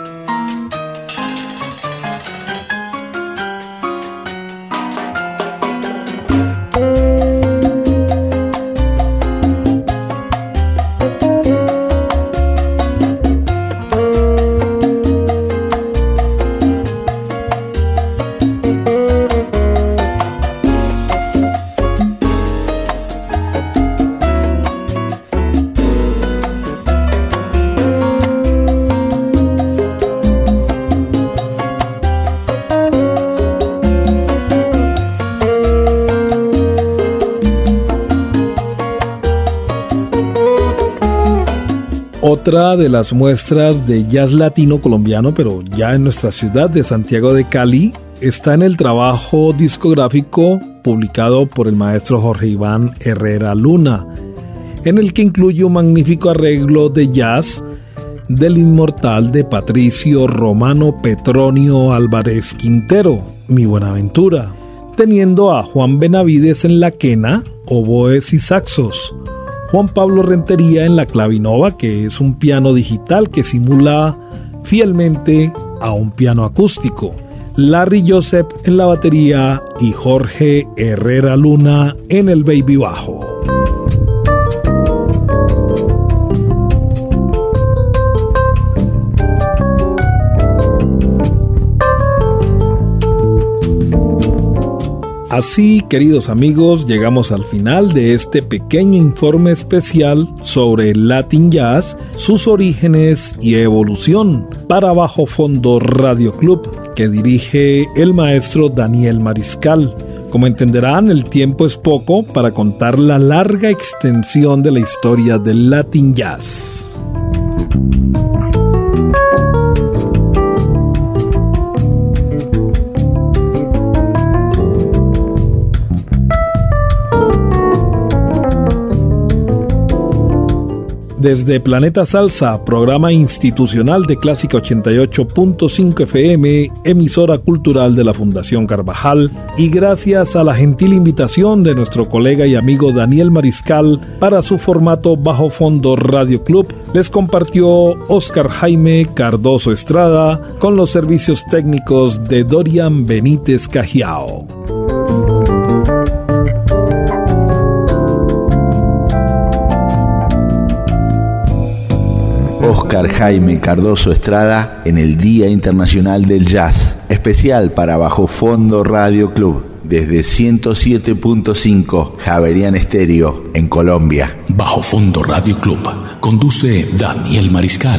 Otra de las muestras de jazz latino colombiano, pero ya en nuestra ciudad de Santiago de Cali, está en el trabajo discográfico publicado por el maestro Jorge Iván Herrera Luna, en el que incluye un magnífico arreglo de jazz del inmortal de Patricio Romano Petronio Álvarez Quintero, Mi Buenaventura, teniendo a Juan Benavides en la quena, oboes y saxos, Juan Pablo Rentería en la clavinova, que es un piano digital que simula fielmente a un piano acústico, Larry Joseph en la batería y Jorge Herrera Luna en el baby bajo. Así, queridos amigos, llegamos al final de este pequeño informe especial sobre el Latin Jazz, sus orígenes y evolución, para Bajo Fondo Radio Club, que dirige el maestro Daniel Mariscal. Como entenderán, el tiempo es poco para contar la larga extensión de la historia del Latin Jazz. Desde Planeta Salsa, programa institucional de Clásica ochenta y ocho punto cinco F M, emisora cultural de la Fundación Carvajal, y gracias a la gentil invitación de nuestro colega y amigo Daniel Mariscal para su formato Bajo Fondo Radio Club, les compartió Oscar Jaime Cardoso Estrada con los servicios técnicos de Dorian Benítez Cajiao. Oscar Jaime Cardoso Estrada en el Día Internacional del Jazz, especial para Bajo Fondo Radio Club, desde ciento siete punto cinco Javerian Estéreo, en Colombia. Bajo Fondo Radio Club, conduce Daniel Mariscal.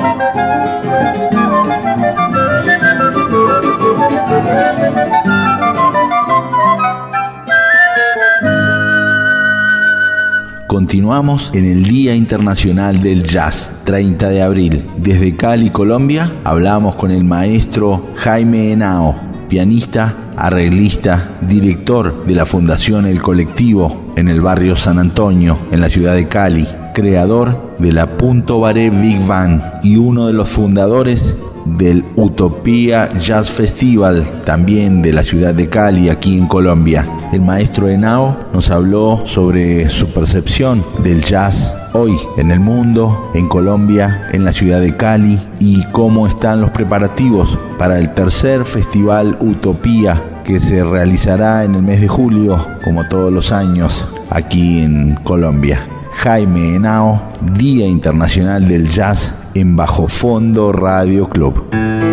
Thank you. Continuamos en el Día Internacional del Jazz, treinta de abril. Desde Cali, Colombia, hablamos con el maestro Jaime Henao, pianista, arreglista, director de la Fundación El Colectivo en el barrio San Antonio, en la ciudad de Cali, creador de la Punto Baré Big Band y uno de los fundadores del Utopía Jazz Festival, también de la ciudad de Cali, aquí en Colombia. El maestro Henao nos habló sobre su percepción del jazz hoy en el mundo, en Colombia, en la ciudad de Cali, y cómo están los preparativos para el tercer Festival Utopía, que se realizará en el mes de julio, como todos los años, aquí en Colombia. Jaime Henao, Día Internacional del Jazz, en Bajo Fondo Radio Club.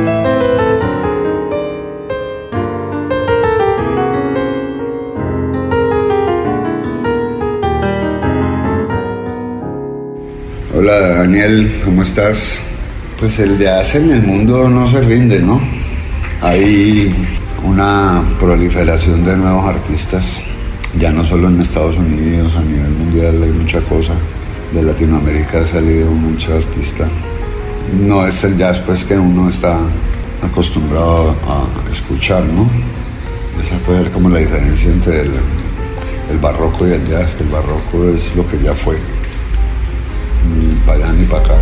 Hola Daniel, ¿cómo estás? Pues el jazz en el mundo no se rinde, ¿no? Hay una proliferación de nuevos artistas, ya no solo en Estados Unidos, a nivel mundial hay mucha cosa. De Latinoamérica ha salido mucho artista. No es el jazz pues que uno está acostumbrado a escuchar, ¿no? Esa puede ser como la diferencia entre el, el barroco y el jazz, que el barroco es lo que ya fue, ni para allá ni para acá.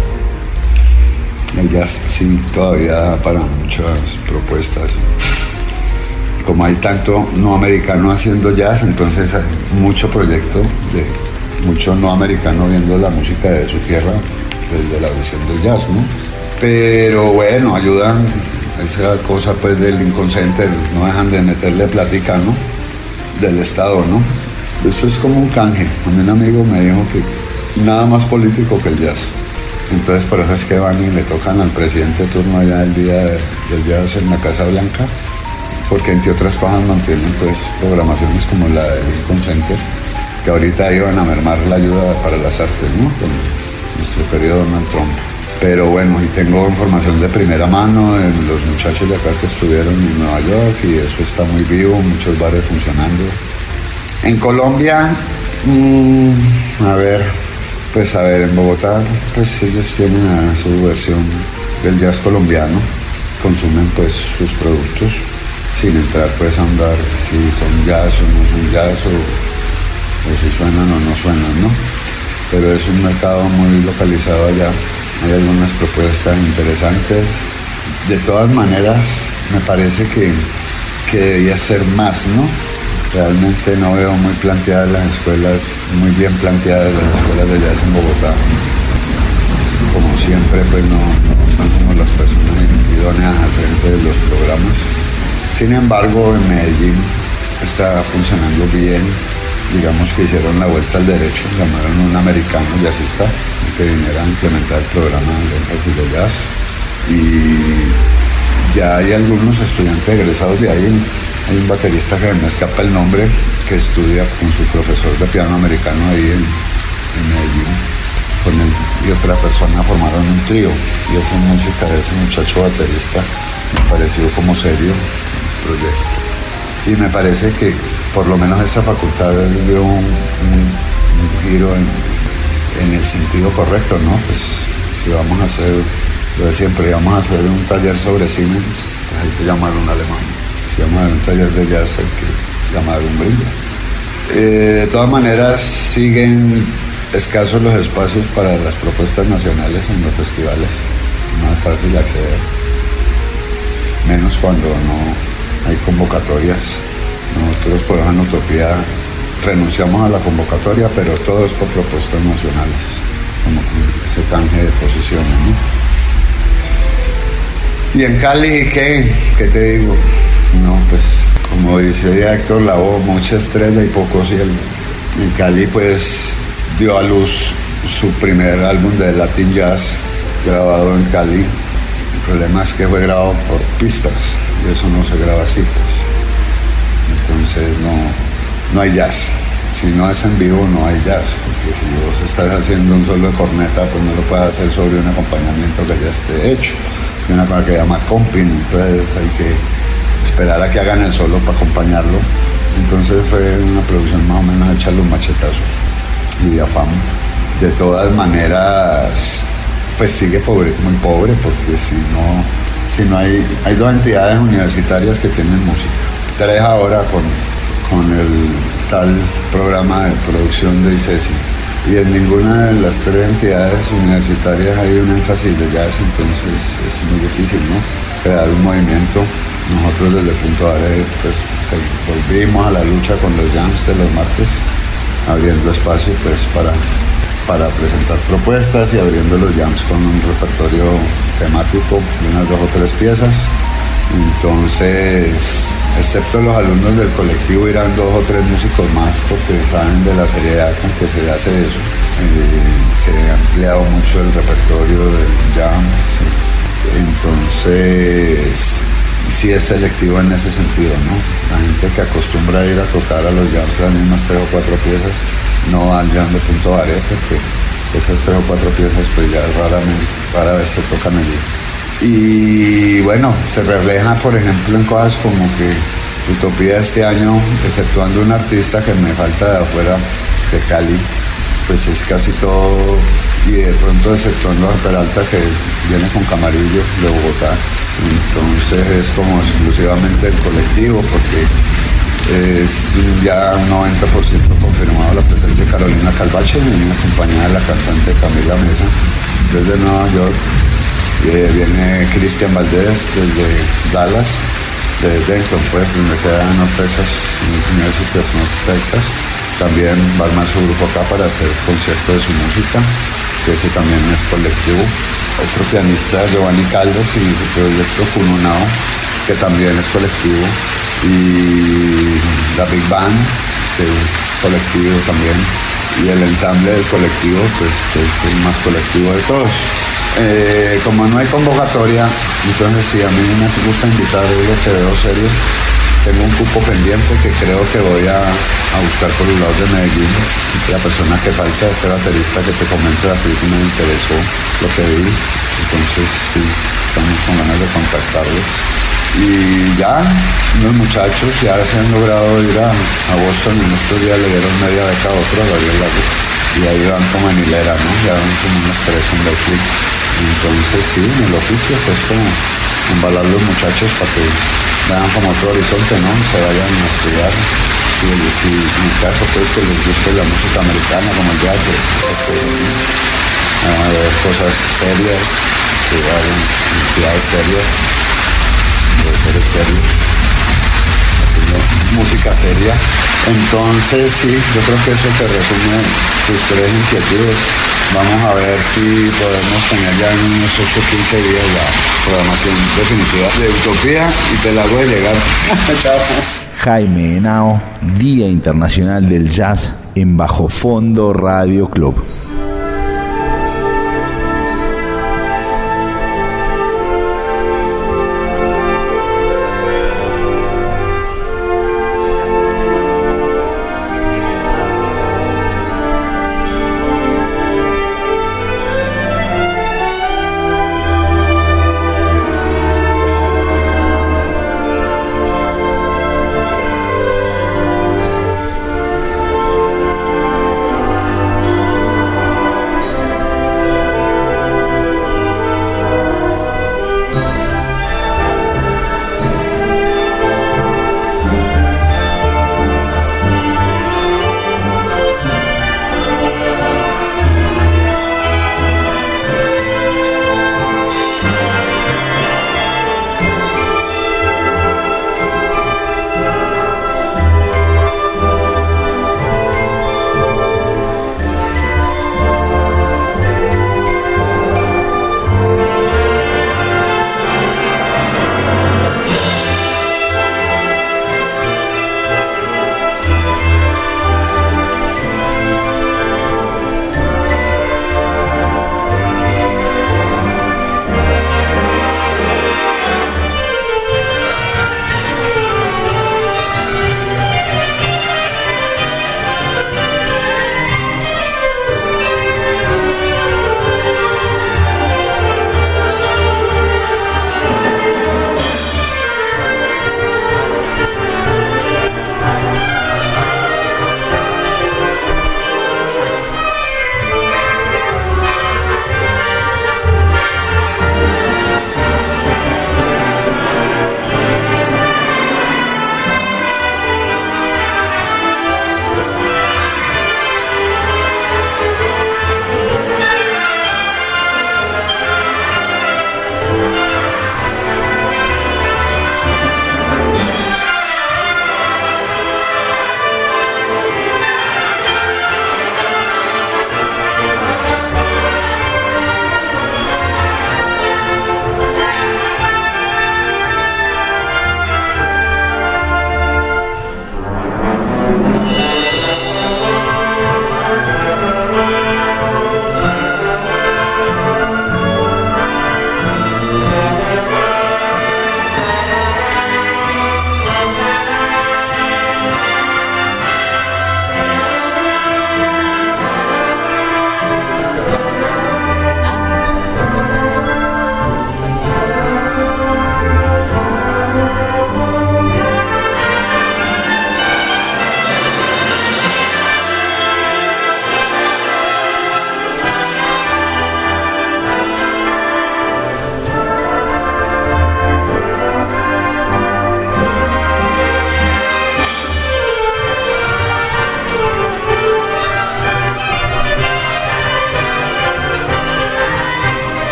El jazz sí todavía da para muchas propuestas. Como hay tanto no americano haciendo jazz, entonces hay mucho proyecto de mucho no americano viendo la música de su tierra desde la visión del jazz, ¿no? Pero bueno, ayudan esa cosa pues del Lincoln Center, no dejan de meterle plática, ¿no? Del Estado, ¿no? Eso es como un canje. A mí un amigo me dijo que nada más político que el jazz. Entonces por eso es que van y le tocan al presidente de turno allá el día del jazz en la Casa Blanca, porque entre otras cosas mantienen pues programaciones como la del Lincoln Center, que ahorita iban a mermar la ayuda para las artes, ¿no? Con nuestro querido Donald Trump. Pero bueno, y tengo información de primera mano de los muchachos de acá que estuvieron en Nueva York, y eso está muy vivo, muchos bares funcionando. En Colombia, mmm, a ver, pues a ver, en Bogotá, pues ellos tienen a su versión del jazz colombiano, consumen pues sus productos, sin entrar pues a ahondar si son jazz o no son jazz, o o si suenan o no suenan, ¿no? Pero es un mercado muy localizado allá, hay algunas propuestas interesantes. De todas maneras, me parece que, que debía ser más, ¿no? Realmente no veo muy planteadas las escuelas, muy bien planteadas las escuelas de jazz en Bogotá. Como siempre, pues no, no están como las personas idóneas al frente de los programas. Sin embargo, en Medellín está funcionando bien. Digamos que hicieron la vuelta al derecho, llamaron a un americano jazzista que viniera a implementar el programa de énfasis de jazz, y ya hay algunos estudiantes egresados de ahí. Hay un baterista que me escapa el nombre, que estudia con su profesor de piano americano ahí en, en Medellín, con él y otra persona formaron un trío, y esa música de ese muchacho baterista me pareció como serio el proyecto. Y me parece que por lo menos esa facultad dio un, un, un giro en, en el sentido correcto, ¿no? Pues si vamos a hacer lo de siempre, vamos a hacer un taller sobre Siemens, pues hay que llamar un alemán. Si vamos a hacer un taller de jazz, hay que llamar un gringo. Eh, de todas maneras, siguen escasos los espacios para las propuestas nacionales en los festivales. No es fácil acceder, menos cuando no hay convocatorias. Nosotros por ejemplo en Utopía renunciamos a la convocatoria, pero todo es por propuestas nacionales, como ese canje de posiciones, ¿no? Y en Cali, ¿qué? ¿Qué te digo? No, pues como dice Héctor Lavoe, mucha estrella y poco cielo. En Cali pues dio a luz su primer álbum de Latin Jazz, grabado en Cali. El problema es que fue grabado por pistas, y eso no se graba así, pues. Entonces no, no hay jazz. Si no es en vivo, no hay jazz, porque si vos estás haciendo un solo de corneta, pues no lo puedes hacer sobre un acompañamiento que ya esté hecho. Hay una cosa que se llama comping, entonces hay que esperar a que hagan el solo para acompañarlo. Entonces fue una producción más o menos hecha a los machetazos. y Diafam. De todas maneras, pues sigue pobre, muy pobre, porque si no, si no hay, hay dos entidades universitarias que tienen música, tres ahora con, con el tal programa de producción de ICESI, y en ninguna de las tres entidades universitarias hay un énfasis de jazz, entonces es muy difícil, ¿no?, crear un movimiento. Nosotros desde Punto Are pues volvimos a la lucha con los jams de los martes, abriendo espacio pues para, para presentar propuestas y abriendo los jams con un repertorio temático de unas dos o tres piezas. Entonces, excepto los alumnos del colectivo, irán dos o tres músicos más porque saben de la seriedad con que se hace eso. Eh, se ha ampliado mucho el repertorio del jam. Sí. Entonces, sí es selectivo en ese sentido, ¿no? La gente que acostumbra a ir a tocar a los jams las mismas tres o cuatro piezas no van jam de Punto Are, porque esas tres o cuatro piezas pues ya raramente, rara vez se tocan allí. Y bueno, se refleja por ejemplo en cosas como que Utopía este año, exceptuando un artista que me falta de afuera, de Cali, pues es casi todo, y de pronto exceptuando a Peralta, que viene con Camarillo de Bogotá, entonces es como exclusivamente el colectivo, porque es ya un noventa por ciento confirmado la presencia de Carolina Calvache, viene acompañada de la cantante Camila Mesa desde Nueva York, y viene Cristian Valdés desde Dallas, de Denton, pues, donde queda North Texas, University of North Texas. También va a armar su grupo acá para hacer concierto de su música, que ese también es colectivo. Otro pianista, Giovanni Caldas, y su proyecto Cununao, que también es colectivo. Y la Big Band, que es colectivo también. Y el ensamble del colectivo, pues, que es el más colectivo de todos. Eh, como no hay convocatoria, entonces sí, a mí me gusta invitar, es lo que veo serio. Tengo un cupo pendiente que creo que voy a, a buscar por los lados de Medellín. La persona que falta, este baterista que te comento de África, me interesó lo que vi, entonces sí, estamos con ganas de contactarlo. Y ya, unos muchachos ya se han logrado ir a, a Boston, en estos días le dieron media beca a otro, a Gabriel Lago, y ahí van como en hilera, ¿no? Ya van como unos tres en Berkeley. Entonces sí, en el oficio pues como embalar los muchachos para que vean como otro horizonte, ¿no? Se vayan a estudiar. Si, si en el caso pues que les guste la música americana como el jazz, esas cosas, ¿no? A ver cosas serias, estudiar en entidades serias, profesores serios, haciendo música seria. Entonces sí, yo creo que eso te resume tus tres inquietudes. Vamos a ver si podemos tener ya en unos ocho o quince días la programación definitiva de Utopía y te la voy a llegar. Chao. Jaime Henao, Día Internacional del Jazz en Bajo Fondo Radio Club.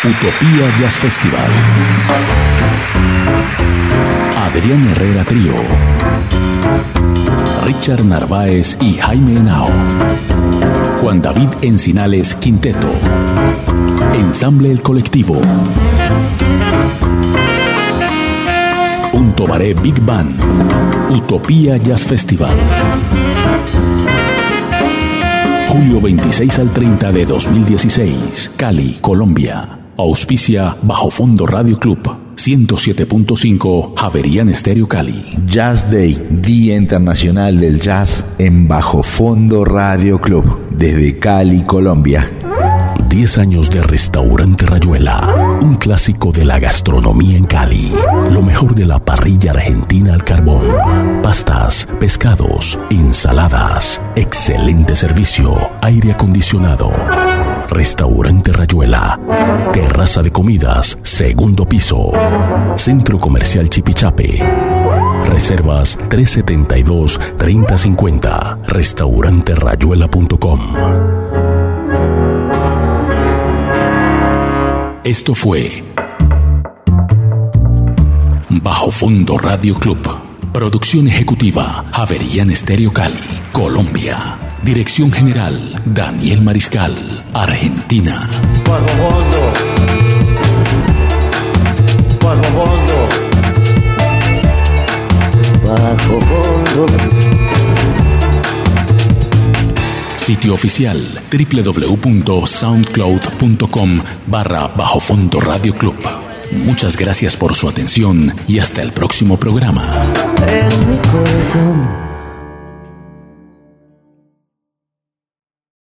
Utopía Jazz Festival. Adrián Herrera Trío, Richard Narváez y Jaime Henao, Juan David Encinales Quinteto, Ensamble El Colectivo, Un Tobaré Big Band, Utopía Jazz Festival. Julio veintiséis al treinta de dos mil dieciséis, Cali, Colombia. Auspicia Bajo Fondo Radio Club, ciento siete punto cinco, Javerian Estéreo Cali. Jazz Day, Día Internacional del Jazz en Bajo Fondo Radio Club, desde Cali, Colombia. diez años de Restaurante Rayuela, un clásico de la gastronomía en Cali. Lo mejor de la parrilla argentina al carbón. Pastas, pescados, ensaladas, excelente servicio, aire acondicionado. Restaurante Rayuela, terraza de comidas, segundo piso. Centro Comercial Chipichape. Reservas tres setenta y dos, treinta cincuenta. restaurante rayuela punto com. Esto fue Bajo Fondo Radio Club. Producción ejecutiva Javerian Estéreo Cali, Colombia. Dirección general Daniel Mariscal, Argentina. Bajo fondo. Bajo fondo. Bajo fondo. Sitio oficial doble u doble u doble u punto soundcloud punto com barra Bajo Fondo Radio Club. Muchas gracias por su atención y hasta el próximo programa. En mi corazón.